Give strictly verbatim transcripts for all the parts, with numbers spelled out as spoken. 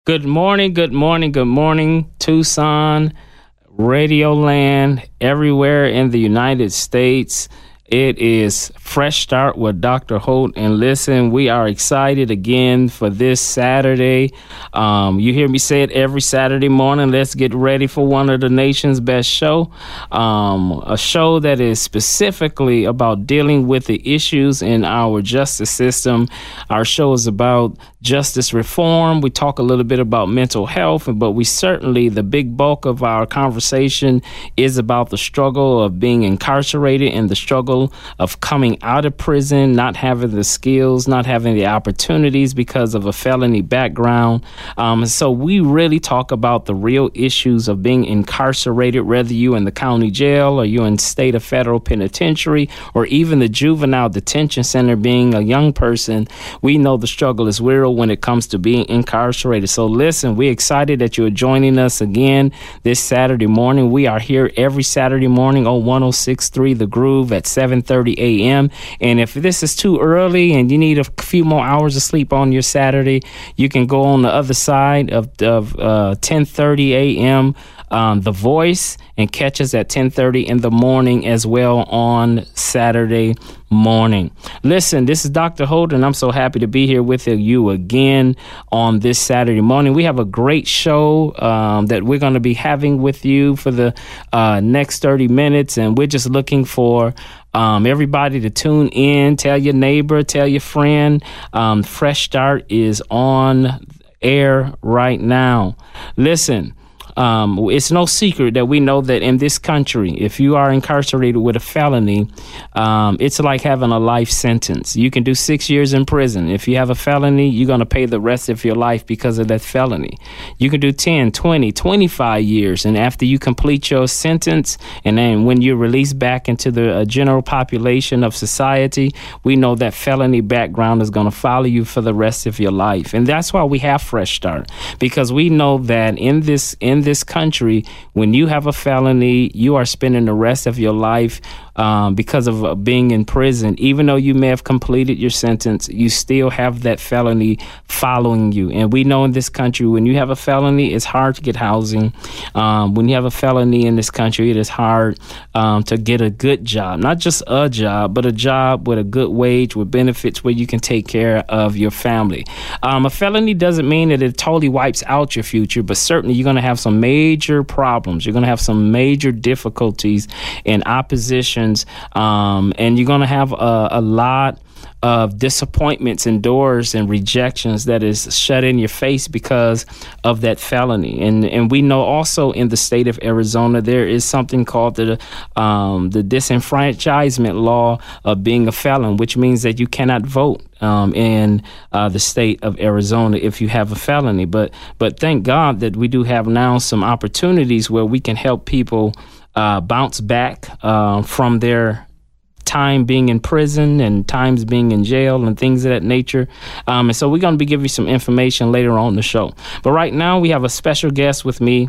Good morning, good morning, good morning, Tucson, Radioland, everywhere in the United States. It is Fresh Start with Doctor Holt. And listen, we are excited again for this Saturday. Um, you hear me say it every Saturday morning. Let's get ready for one of the nation's best show. Um, a show that is specifically about dealing with the issues in our justice system. Our show is about justice reform. We talk a little bit about mental health, but we certainly, the big bulk of our conversation is about the struggle of being incarcerated and the struggle of coming out of prison, not having the skills, not having the opportunities because of a felony background. Um, so we really talk about the real issues of being incarcerated, whether you in the county jail or you in state or federal penitentiary, or even the juvenile detention center. Being a young person, we know the struggle is real when it comes to being incarcerated. So listen, we're excited that you're joining us again this Saturday morning. We are here every Saturday morning on one oh six point three The Groove at seven thirty a.m. And if this is too early and you need a few more hours of sleep on your Saturday, you can go on the other side of, of uh, ten thirty a.m. Um, The Voice, and catch us at ten thirty in the morning as well on Saturday morning. Listen, this is Doctor Holt, and I'm so happy to be here with you again on this Saturday morning. We have a great show um, that we're going to be having with you for the uh, next thirty minutes, and we're just looking for Um, everybody to tune in. Tell your neighbor, tell your friend. Um, Fresh Start is on air right now. Listen, um, it's no secret that we know that in this country, if you are incarcerated with a felony, um, it's like having a life sentence. You can do six years in prison. If you have a felony, you're going to pay the rest of your life because of that felony. You can do ten, twenty, twenty-five years. And after you complete your sentence, and then when you're released back into the uh, general population of society, we know that felony background is going to follow you for the rest of your life. And that's why we have Fresh Start, because we know that in this in this country, when you have a felony, you are spending the rest of your life um, because of uh, being in prison. Even though you may have completed your sentence, you still have that felony following you. And we know in this country, when you have a felony, it's hard to get housing. Um, when you have a felony in this country, it is hard um, to get a good job, not just a job, but a job with a good wage, with benefits where you can take care of your family. Um, a felony doesn't mean that it totally wipes out your future, but certainly you're going to have some major problems. You're going to have some major difficulties and oppositions, um, and you're going to have a, a lot of disappointments and doors and rejections that is shut in your face because of that felony. And and we know also in the state of Arizona, there is something called the um, the disenfranchisement law of being a felon, which means that you cannot vote um, in uh, the state of Arizona if you have a felony. But but thank God that we do have now some opportunities where we can help people uh, bounce back uh, from their time being in prison and times being in jail and things of that nature. Um, and so we're going to be giving you some information later on in the show. But right now we have a special guest with me.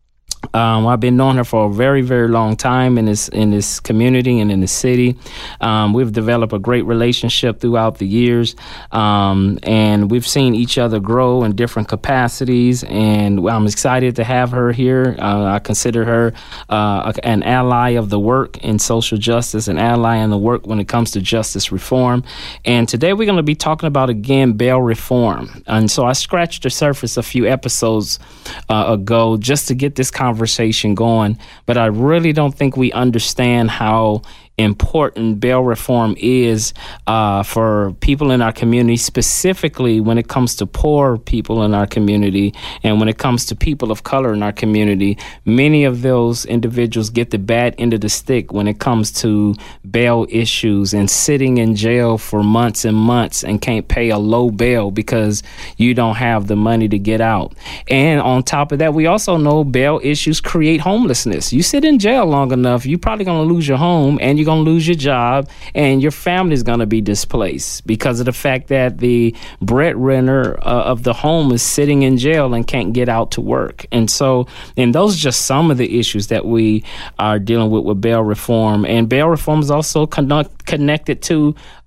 Um, I've been knowing her for a very, very long time in this in this community and in the city. Um, we've developed a great relationship throughout the years, um, and we've seen each other grow in different capacities. And I'm excited to have her here. Uh, I consider her uh, an ally of the work in social justice, an ally in the work when it comes to justice reform. And today we're going to be talking about, again, bail reform. And so I scratched the surface a few episodes uh, ago just to get this conversation conversation going, but I really don't think we understand how important bail reform is uh, for people in our community, specifically when it comes to poor people in our community and when it comes to people of color in our community. Many of those individuals get the bad end of the stick when it comes to bail issues and sitting in jail for months and months and can't pay a low bail because you don't have the money to get out. And on top of that, we also know bail issues create homelessness. You sit in jail long enough, you're probably going to lose your home and you're going to lose your job, and your family is going to be displaced because of the fact that the breadwinner uh, of the home is sitting in jail and can't get out to work. And so, and those are just some of the issues that we are dealing with with bail reform. And bail reform is also con- connected to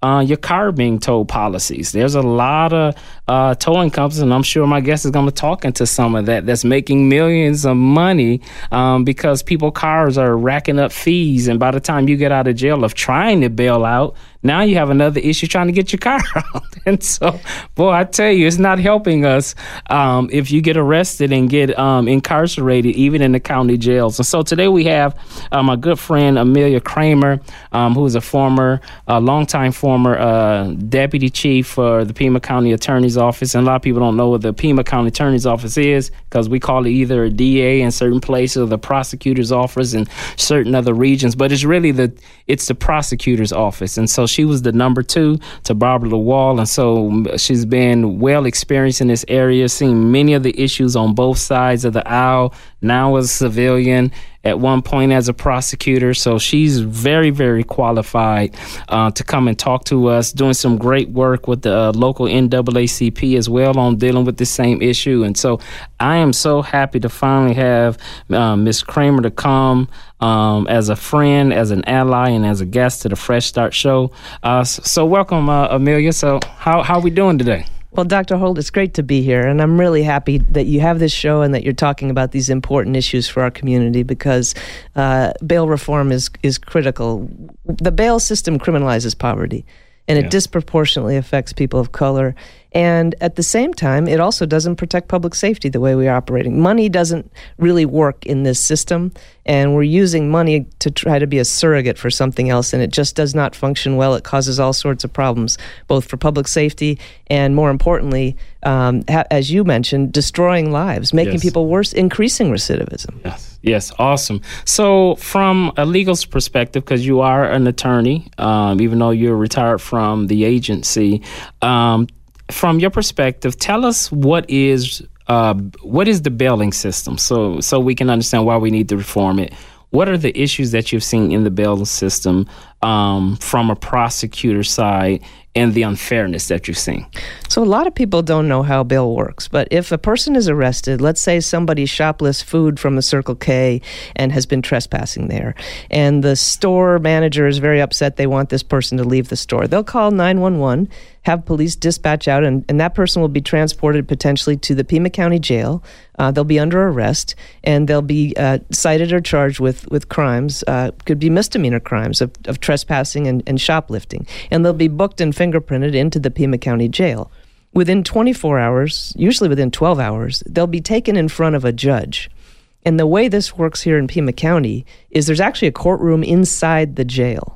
uh, your car being towed policies. There's a lot of uh, towing companies, and I'm sure my guest is going to talk into some of that, that's making millions of money um, because people's cars are racking up fees. And by the time you get out of jail of trying to bail out, now you have another issue trying to get your car out. And so, boy, I tell you, it's not helping us um, if you get arrested and get um, incarcerated, even in the county jails. And so today we have uh, my good friend, Amelia Kramer, um, who is a former, uh, longtime former uh, deputy chief for the Pima County Attorney's Office. And a lot of people don't know what the Pima County Attorney's Office is because we call it either a D A in certain places or the prosecutor's office in certain other regions. But it's really the, it's the prosecutor's office. And so she was the number two to Barbara LaWall, and so she's been well experienced in this area, seen many of the issues on both sides of the aisle, now as a civilian, at one point as a prosecutor. So she's very, very qualified uh, to come and talk to us, doing some great work with the uh, local N double A C P as well on dealing with the same issue. And so I am so happy to finally have uh, Miz Kramer to come um, as a friend, as an ally, and as a guest to the Fresh Start Show. Uh, so welcome, uh, Amelia. So how, how are we doing today? Well, Doctor Holt, it's great to be here, and I'm really happy that you have this show and that you're talking about these important issues for our community because uh, bail reform is is critical. The bail system criminalizes poverty, and it yeah. disproportionately affects people of color. And at the same time, it also doesn't protect public safety the way we're operating. Money doesn't really work in this system, and we're using money to try to be a surrogate for something else, and it just does not function well. It causes all sorts of problems, both for public safety and, more importantly, um, ha- as you mentioned, destroying lives, making yes. people worse, increasing recidivism. Yes, yes, awesome. So from a legal perspective, because you are an attorney, um, even though you're retired from the agency, um, from your perspective, tell us what is uh, what is the bailing system, so so we can understand why we need to reform it. What are the issues that you've seen in the bail system um, from a prosecutor side and the unfairness that you've seen? So a lot of people don't know how bail works, but if a person is arrested, let's say somebody shoplifts food from a Circle K and has been trespassing there, and the store manager is very upset, they want this person to leave the store. They'll call nine one one, have police dispatch out, and, and that person will be transported potentially to the Pima County Jail. Uh, they'll be under arrest, and they'll be uh, cited or charged with, with crimes, uh, could be misdemeanor crimes of, of trespassing and, and shoplifting, and they'll be booked and fingerprinted into the Pima County Jail. Within twenty-four hours, usually within twelve hours, they'll be taken in front of a judge. And the way this works here in Pima County is there's actually a courtroom inside the jail.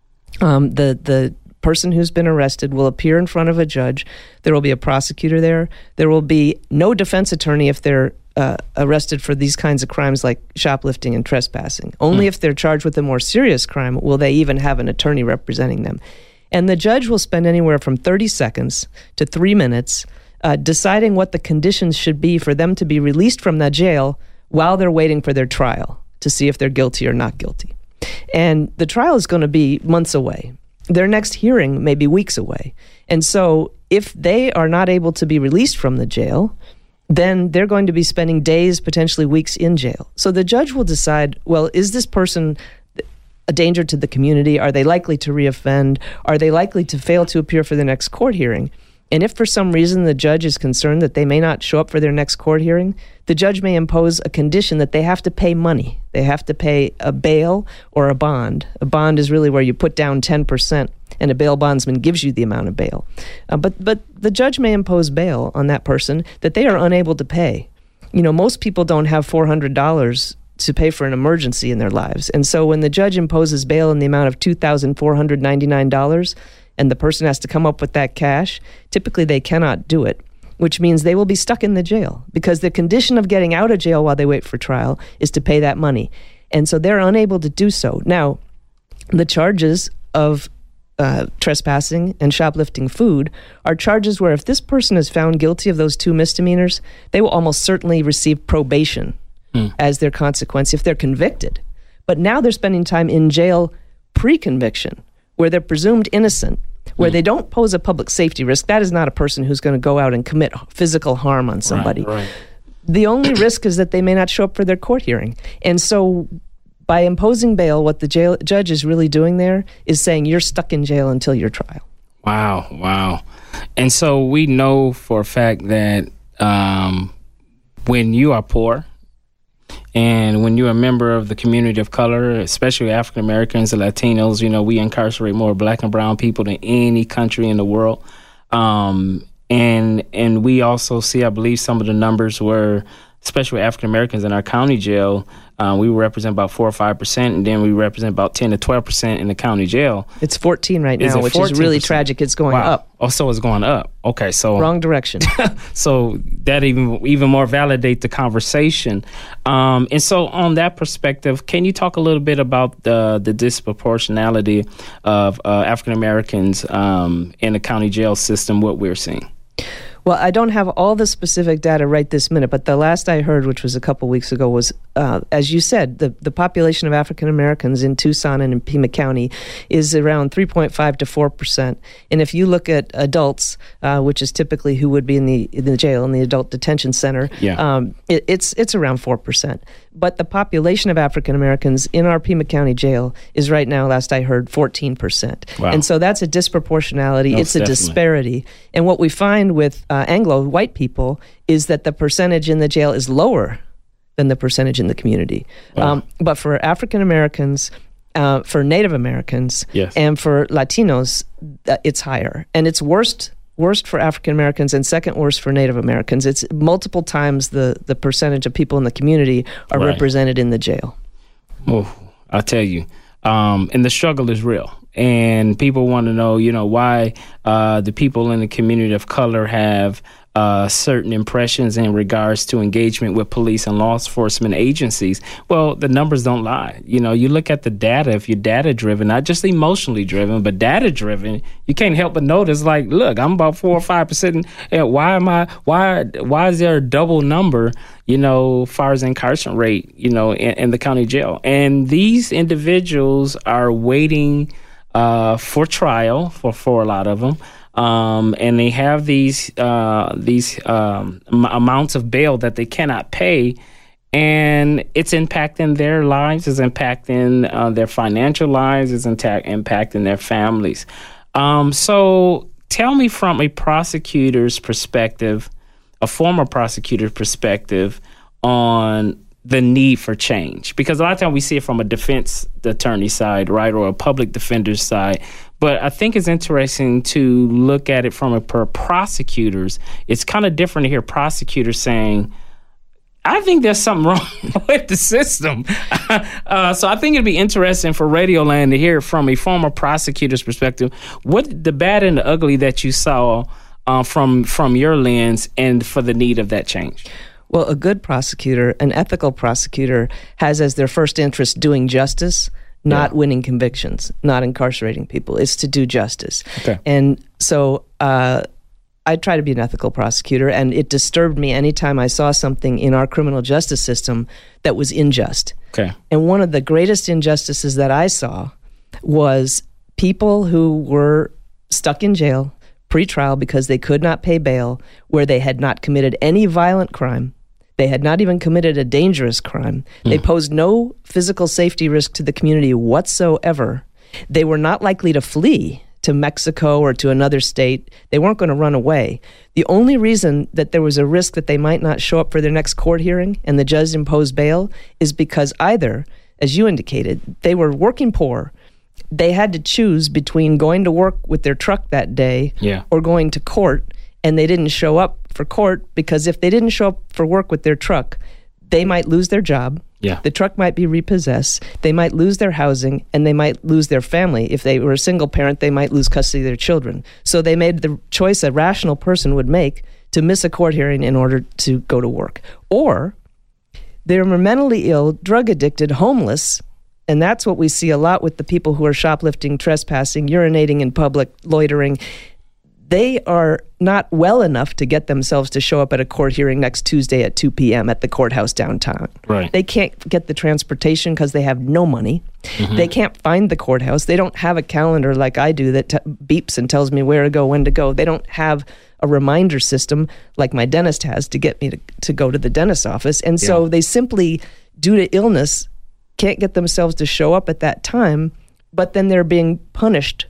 Um, the the person who's been arrested will appear in front of a judge. There will be a prosecutor there. There will be no defense attorney if they're uh, arrested for these kinds of crimes like shoplifting and trespassing. Only mm. if they're charged with a more serious crime will they even have an attorney representing them. And the judge will spend anywhere from thirty seconds to three minutes uh, deciding what the conditions should be for them to be released from that jail while they're waiting for their trial to see if they're guilty or not guilty. And the trial is going to be months away. Their next hearing may be weeks away. And so if they are not able to be released from the jail, then they're going to be spending days, potentially weeks in jail. So the judge will decide, well, is this person a danger to the community? Are they likely to reoffend? Are they likely to fail to appear for the next court hearing? And if for some reason the judge is concerned that they may not show up for their next court hearing, the judge may impose a condition that they have to pay money. They have to pay a bail or a bond. A bond is really where you put down ten percent, and a bail bondsman gives you the amount of bail. Uh, but but the judge may impose bail on that person that they are unable to pay. You know, most people don't have four hundred dollars to pay for an emergency in their lives. And so when the judge imposes bail in the amount of two thousand four hundred ninety-nine dollars, and the person has to come up with that cash, typically they cannot do it, which means they will be stuck in the jail because the condition of getting out of jail while they wait for trial is to pay that money. And so they're unable to do so. Now, the charges of uh, trespassing and shoplifting food are charges where if this person is found guilty of those two misdemeanors, they will almost certainly receive probation hmm. as their consequence if they're convicted. But now they're spending time in jail pre-conviction, where they're presumed innocent, where mm. they don't pose a public safety risk. That is not a person who's going to go out and commit physical harm on somebody. Right, right. The only risk is that they may not show up for their court hearing. And so by imposing bail, what the jail, judge is really doing there is saying you're stuck in jail until your trial. Wow, wow. And so we know for a fact that um, when you are poor and when you're a member of the community of color, especially African Americans and Latinos, you know, we incarcerate more black and brown people than any country in the world. Um, and and we also see, I believe, some of the numbers where, especially African Americans in our county jail, uh, we represent about four or five percent, and then we represent about ten to twelve percent in the county jail. It's fourteen right Is now, it which fourteen percent? Is really tragic. It's going Wow. up. Oh, so it's going up. Okay, so wrong direction. So that even even more validate the conversation. Um, and so on that perspective, can you talk a little bit about the the disproportionality of uh, African Americans um, in the county jail system? What we're seeing. Well, I don't have all the specific data right this minute, but the last I heard, which was a couple weeks ago, was, uh, as you said, the, the population of African Americans in Tucson and in Pima County is around three point five to four percent. And if you look at adults, uh, which is typically who would be in the in the jail, in the adult detention center, yeah. um, it, it's it's around four percent. But the population of African Americans in our Pima County jail is right now, last I heard, fourteen percent. Wow. And so that's a disproportionality. Most it's a definitely. disparity. And what we find with uh, Anglo white people is that the percentage in the jail is lower than the percentage in the community. Wow. Um, but for African Americans, uh, for Native Americans, yes. and for Latinos, uh, it's higher. And it's worst worst for African Americans and second worst for Native Americans. It's multiple times the, the percentage of people in the community are right. represented in the jail. Oh, I'll tell you. Um, and the struggle is real. And people want to know, you know, why uh, the people in the community of color have uh, certain impressions in regards to engagement with police and law enforcement agencies. Well, the numbers don't lie. You know, you look at the data, if you're data driven, not just emotionally driven, but data driven, you can't help but notice, like, look, I'm about four or five percent. And why am I, why, why is there a double number, you know, as far as incarceration rate, you know, in, in the county jail? And these individuals are waiting uh, for trial for, for a lot of them. Um, and they have these uh, these um, m- amounts of bail that they cannot pay, and it's impacting their lives, it's impacting uh, their financial lives, it's inta- impacting their families. Um, so tell me from a prosecutor's perspective, a former prosecutor's perspective, on the need for change, because a lot of times we see it from a defense attorney side, right, or a public defender's side. But I think it's interesting to look at it from a per prosecutors. It's kind of different to hear prosecutors saying, I think there's something wrong with the system. uh, so I think it'd be interesting for Radioland to hear from a former prosecutor's perspective, what the bad and the ugly that you saw uh, from from your lens, and for the need of that change. Well, a good prosecutor, an ethical prosecutor, has as their first interest doing justice, not yeah. winning convictions, not incarcerating people. It's to do justice. Okay. And so uh, I try to be an ethical prosecutor, and it disturbed me anytime I saw something in our criminal justice system that was unjust. Okay. And one of the greatest injustices that I saw was people who were stuck in jail pre-trial because they could not pay bail, where they had not committed any violent crime. They had not even committed a dangerous crime. Mm. They posed no physical safety risk to the community whatsoever. They were not likely to flee to Mexico or to another state. They weren't going to run away. The only reason that there was a risk that they might not show up for their next court hearing and the judge imposed bail is because either, as you indicated, they were working poor. They had to choose between going to work with their truck that day yeah. or going to court, and they didn't show up for court because if they didn't show up for work with their truck, they might lose their job. Yeah. The truck might be repossessed. They might lose their housing, and they might lose their family. If they were a single parent, they might lose custody of their children. So they made the choice a rational person would make to miss a court hearing in order to go to work. Or they were mentally ill, drug addicted, homeless, and that's what we see a lot with the people who are shoplifting, trespassing, urinating in public, loitering. They are not well enough to get themselves to show up at a court hearing next Tuesday at two p.m. at the courthouse downtown. Right. They can't get the transportation because they have no money. Mm-hmm. They can't find the courthouse. They don't have a calendar like I do that t- beeps and tells me where to go, when to go. They don't have a reminder system like my dentist has to get me to, to go to the dentist's office. And so yeah. they simply, due to illness, can't get themselves to show up at that time, but then they're being punished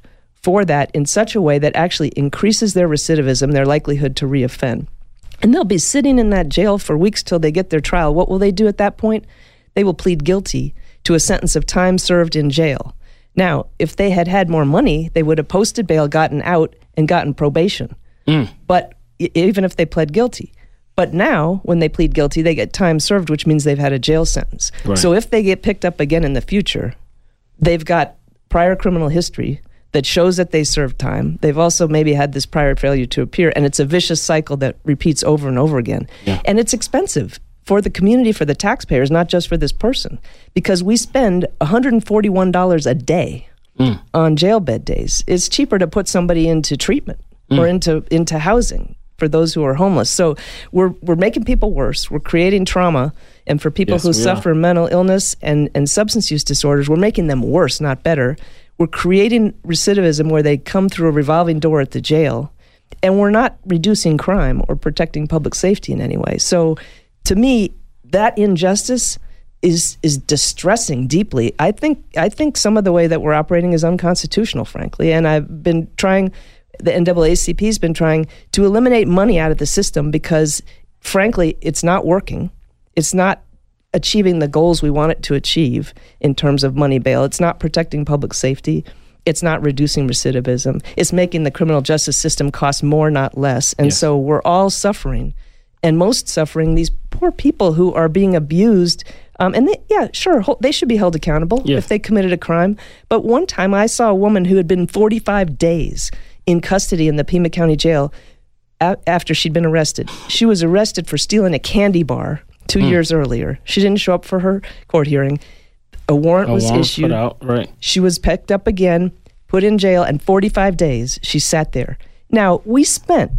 for that in such a way that actually increases their recidivism, their likelihood to reoffend. And they'll be sitting in that jail for weeks till they get their trial. What will they do at that point? They will plead guilty to a sentence of time served in jail. Now, if they had had more money, they would have posted bail, gotten out, and gotten probation. Mm. But even if they pled guilty. But now, when they plead guilty, they get time served, which means they've had a jail sentence. Right. So if they get picked up again in the future, they've got prior criminal history that shows that they served time. They've also maybe had this prior failure to appear, and it's a vicious cycle that repeats over and over again. Yeah. And it's expensive for the community, for the taxpayers, not just for this person, because we spend one hundred forty-one dollars a day mm. on jail bed days. It's cheaper to put somebody into treatment mm. or into into housing for those who are homeless. So we're we're making people worse. We're creating trauma, and for people yes, who suffer are. mental illness and, and substance use disorders, we're making them worse, not better. We're creating recidivism where they come through a revolving door at the jail, and we're not reducing crime or protecting public safety in any way. So to me, that injustice is is distressing deeply. I think I think some of the way that we're operating is unconstitutional, frankly, and I've been trying, the N double A C P has been trying to eliminate money out of the system because, frankly, it's not working. It's not achieving the goals we want it to achieve in terms of money bail. It's not protecting public safety. It's not reducing recidivism. It's making the criminal justice system cost more, not less. And yes. so we're all suffering, and most suffering these poor people who are being abused. Um, and they, yeah, sure, they should be held accountable yes. if they committed a crime. But one time I saw a woman who had been forty-five days in custody in the Pima County Jail a- after she'd been arrested. She was arrested for stealing a candy bar two mm. years earlier. She didn't show up for her court hearing. A warrant a was warrant issued. Put out, right. She was picked up again, put in jail, and forty-five days she sat there. Now, we spent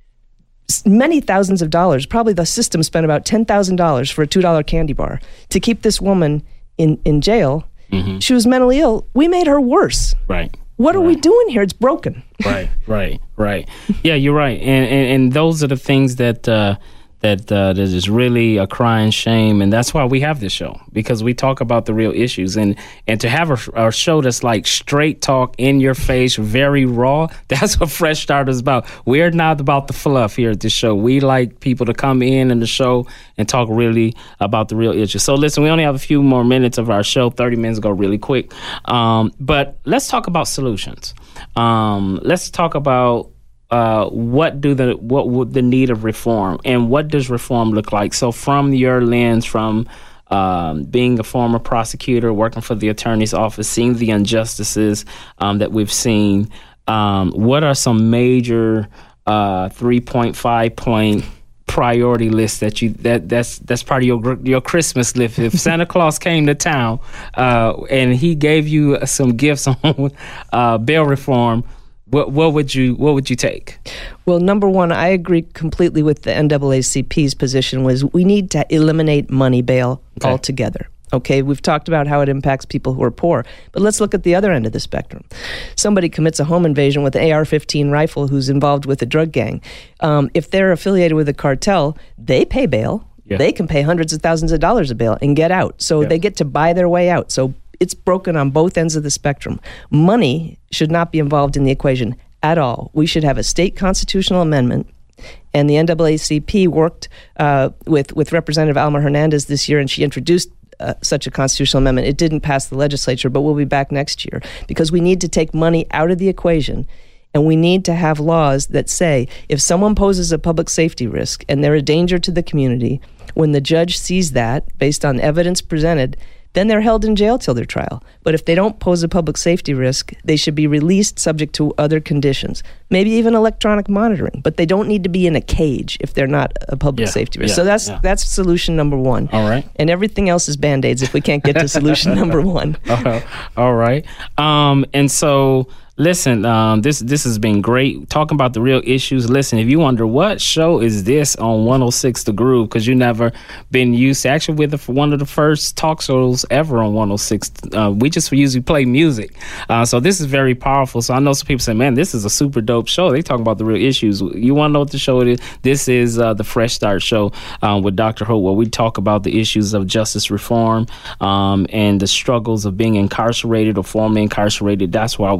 many thousands of dollars, probably the system spent about ten thousand dollars for a two dollar candy bar to keep this woman in, in jail. Mm-hmm. She was mentally ill. We made her worse. Right. What are right. we doing here? It's broken. Right, right, right. Yeah, you're right. And, and, and those are the things that... Uh, that uh, that is really a crying shame, and that's why we have this show, because we talk about the real issues, and and to have a, a show that's like straight talk, in your face, very raw, that's what Fresh Start is about. We're not about the fluff here at this show. We like people to come in in the show and talk really about the real issues. So listen, we only have a few more minutes of our show. thirty minutes go really quick, um, but let's talk about solutions. Um, let's talk about Uh, what do the what would the need of reform, and what does reform look like? So, from your lens, from um, being a former prosecutor, working for the attorney's office, seeing the injustices um, that we've seen, um, what are some major uh, three point five point priority lists that you that that's that's part of your your Christmas list? If Santa Claus came to town uh, and he gave you some gifts on uh, bail reform, What what would you what would you take? Well, number one, I agree completely with the N double A C P's position. Was we need to eliminate money bail okay. altogether. Okay, we've talked about how it impacts people who are poor, but let's look at the other end of the spectrum. Somebody commits a home invasion with an A R fifteen rifle who's involved with a drug gang. Um, if they're affiliated with a cartel, they pay bail. Yeah. They can pay hundreds of thousands of dollars of bail and get out. So yeah. they get to buy their way out. So it's broken on both ends of the spectrum. Money should not be involved in the equation at all. We should have a state constitutional amendment, and the N double A C P worked uh, with, with Representative Alma Hernandez this year, and she introduced uh, such a constitutional amendment. It didn't pass the legislature, but we'll be back next year, because we need to take money out of the equation, and we need to have laws that say if someone poses a public safety risk and they're a danger to the community, when the judge sees that, based on evidence presented, then they're held in jail till their trial. But if they don't pose a public safety risk, they should be released subject to other conditions, maybe even electronic monitoring. But they don't need to be in a cage if they're not a public yeah, safety risk. Yeah, so that's yeah. that's solution number one. All right. And everything else is Band-Aids if we can't get to solution number one. Uh, all right. Um, and so... Listen, um, this this has been great, talking about the real issues. Listen, if you wonder what show is this on one oh six The Groove, because you never been used to, actually we're the, one of the first talk shows ever on one oh six. Uh, we just usually play music. Uh, so this is very powerful. So I know some people say, man, this is a super dope show. They talk about the real issues. You want to know what the show is? This is uh, the Fresh Start Show uh, with Doctor Holt, where we talk about the issues of justice reform um, and the struggles of being incarcerated or formerly incarcerated. That's why we're here.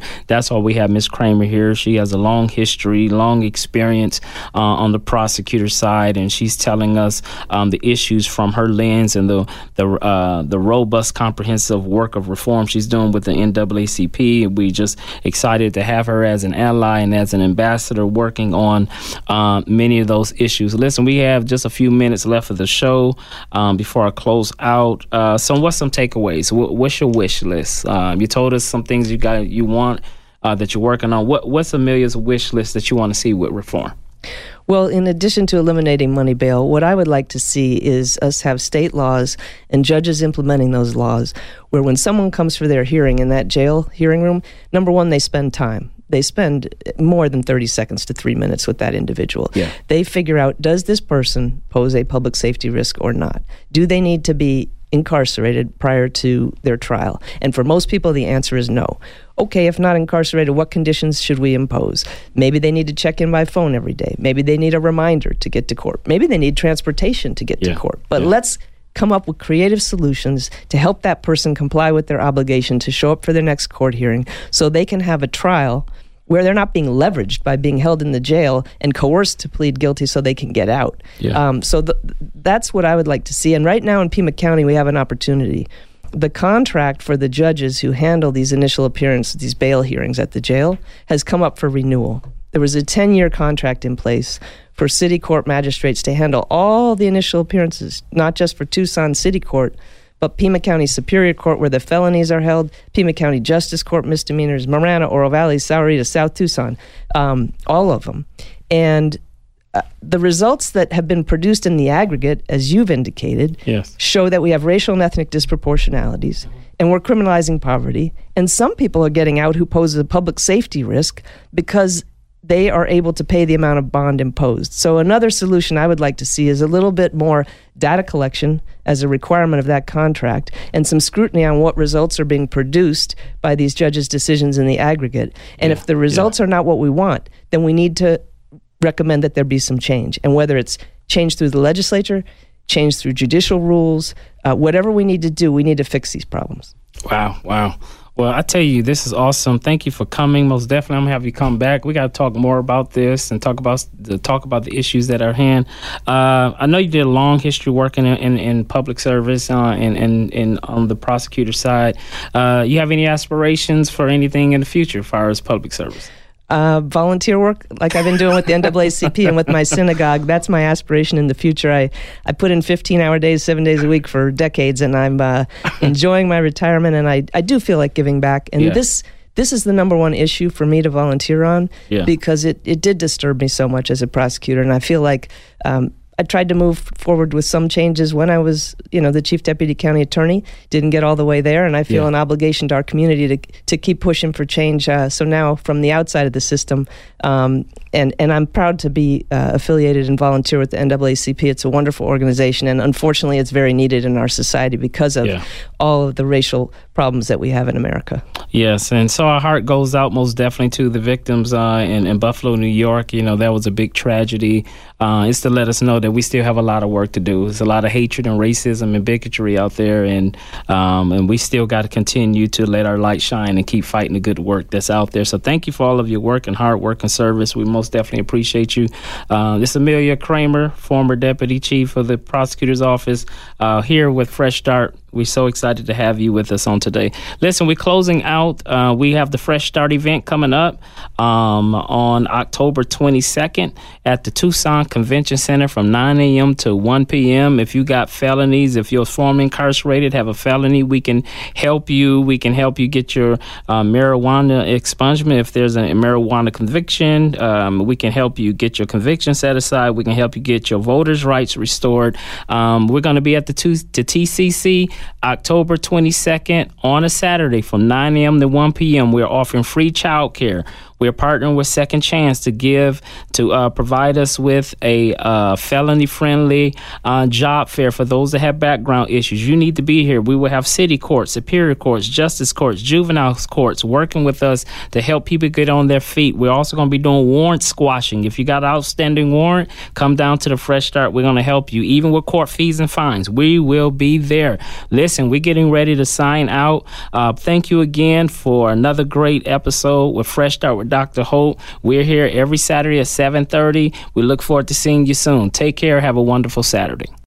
That's why we have Miz Kramer here. She has a long history, long experience uh, on the prosecutor side, and she's telling us um, the issues from her lens and the the uh, the robust, comprehensive work of reform she's doing with the N double A C P. We just excited to have her as an ally and as an ambassador working on uh, many of those issues. Listen, we have just a few minutes left of the show um, before I close out. Uh, so, what's some takeaways? What's your wish list? Uh, you told us some things you got, you want uh, that you're working on. What What's Amelia's wish list that you want to see with reform? Well, in addition to eliminating money bail, what I would like to see is us have state laws and judges implementing those laws where when someone comes for their hearing in that jail hearing room, number one, they spend time. They spend more than thirty seconds to three minutes with that individual. Yeah. They figure out, does this person pose a public safety risk or not? Do they need to be incarcerated prior to their trial? And for most people, the answer is no. Okay, if not incarcerated, what conditions should we impose? Maybe they need to check in by phone every day. Maybe they need a reminder to get to court. Maybe they need transportation to get yeah. to court. But yeah. let's come up with creative solutions to help that person comply with their obligation to show up for their next court hearing so they can have a trial where they're not being leveraged by being held in the jail and coerced to plead guilty so they can get out. Yeah. Um, so the, that's what I would like to see. And right now in Pima County, we have an opportunity. The contract for the judges who handle these initial appearances, these bail hearings at the jail, has come up for renewal. There was a ten-year contract in place for city court magistrates to handle all the initial appearances, not just for Tucson City Court, but Pima County Superior Court, where the felonies are held, Pima County Justice Court misdemeanors, Marana, Oro Valley, Sahuarita, South Tucson, um, all of them. And uh, the results that have been produced in the aggregate, as you've indicated, yes. show that we have racial and ethnic disproportionalities, and we're criminalizing poverty. And some people are getting out who pose a public safety risk because they are able to pay the amount of bond imposed. So another solution I would like to see is a little bit more data collection as a requirement of that contract and some scrutiny on what results are being produced by these judges' decisions in the aggregate. And yeah, if the results yeah. are not what we want, then we need to recommend that there be some change. And whether it's change through the legislature, change through judicial rules, uh, whatever we need to do, we need to fix these problems. Wow, wow. Well, I tell you, this is awesome. Thank you for coming. Most definitely, I'm gonna have you come back. We got to talk more about this and talk about the talk about the issues that are at hand. Uh, I know you did a long history working in, in, in public service uh, and, and, and on the prosecutor side. Uh, you have any aspirations for anything in the future as far as public service? Uh, volunteer work, like I've been doing with the N double A C P and with my synagogue. That's my aspiration in the future. I, I put in fifteen-hour days, seven days a week for decades, and I'm uh, enjoying my retirement, and I, I do feel like giving back. And yeah. this this is the number one issue for me to volunteer on yeah. because it, it did disturb me so much as a prosecutor, and I feel like um, I tried to move forward with some changes when I was, you know, the chief deputy county attorney. Didn't get all the way there, and I feel yeah. an obligation to our community to to keep pushing for change. Uh, so now, from the outside of the system, um, and and I'm proud to be uh, affiliated and volunteer with the N double A C P. It's a wonderful organization, and unfortunately, it's very needed in our society because of yeah. all of the racial problems that we have in America. Yes, and so our heart goes out most definitely to the victims uh, in, in Buffalo, New York. You know, that was a big tragedy. Uh, it's to let us know that we still have a lot of work to do. There's a lot of hatred and racism and bigotry out there, and um, and we still got to continue to let our light shine and keep fighting the good work that's out there. So thank you for all of your work and hard work and service. We most definitely appreciate you. Uh, this is Amelia Kramer, former Deputy Chief of the Prosecutor's Office, uh, here with Fresh Start. We're so excited to have you with us on today. Listen, we're closing out. Uh, we have the Fresh Start event coming up um, on October twenty-second at the Tucson Convention Center from nine a.m. to one p.m. If you got felonies, if you're formerly incarcerated, have a felony, we can help you. We can help you get your uh, marijuana expungement. If there's a marijuana conviction, um, we can help you get your conviction set aside. We can help you get your voters' rights restored. Um, we're going to be at the, two, the T C C October twenty-second on a Saturday from nine a.m. to one p.m. We're offering free child care. We're partnering with Second Chance to give, to uh, provide us with a uh, felony-friendly uh, job fair for those that have background issues. You need to be here. We will have city courts, superior courts, justice courts, juvenile courts working with us to help people get on their feet. We're also going to be doing warrant squashing. If you got an outstanding warrant, come down to the Fresh Start. We're going to help you, even with court fees and fines. We will be there. Listen, we're getting ready to sign out. Uh, thank you again for another great episode with Fresh Start with Doctor Holt. We're here every Saturday at seven thirty. We look forward to seeing you soon. Take care. Have a wonderful Saturday.